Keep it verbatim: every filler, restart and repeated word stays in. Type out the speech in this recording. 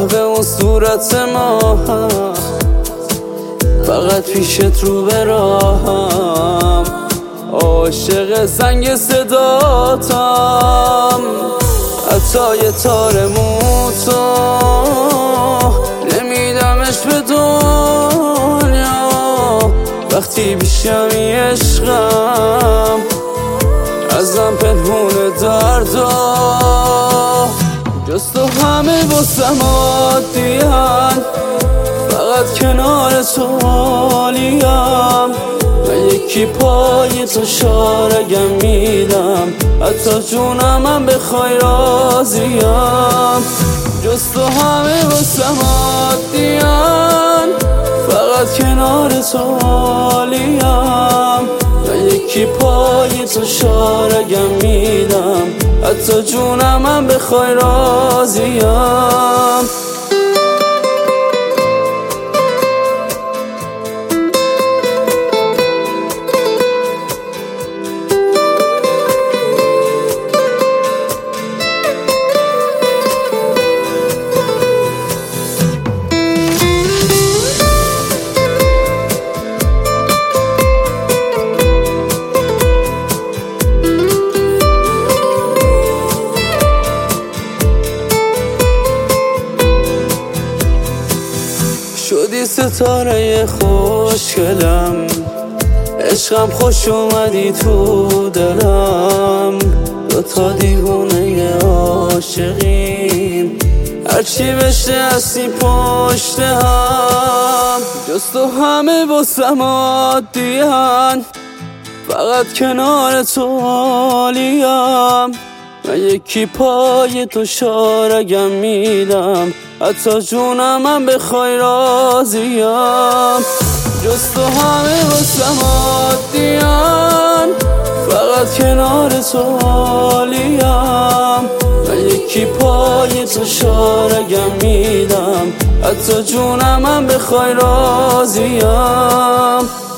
محو اون صورت ما، فقط پیشت رو به راهم، عاشق زنگ صداتم. حتی یه تار موتو نمیدمش به دنیا، وقتی بیشمی عشقم ازم پنهون دردا. جز تو همه واسم عادی‌ان، فقط کنار تو عالیم. من یکی پای تو شارگم میدم، حتی جونم هم بخوای راضیم. جز تو همه واسم عادی‌ان، فقط کنار تو عالیم. من یکی پای تو شارگم میدم، حتی جونم هم بخوای راضیم. شدی ستاره خوشگلم، عشقم خوش اومدی تو دلم. دوتا دیوونه عاشقیم، هرچی بشه هستی پشت هم. جز تو همه واسم عادی‌ان، فقط کنار تو عالیم. من یکی پای تو شارگم میدم، حتی جونم هم بخوای راضیم. جز تو همه واسم عادی‌ان، فقط کنار تو عالیم. من یکی پای تو شارگم میدم، حتی جونم هم بخوای راضیم.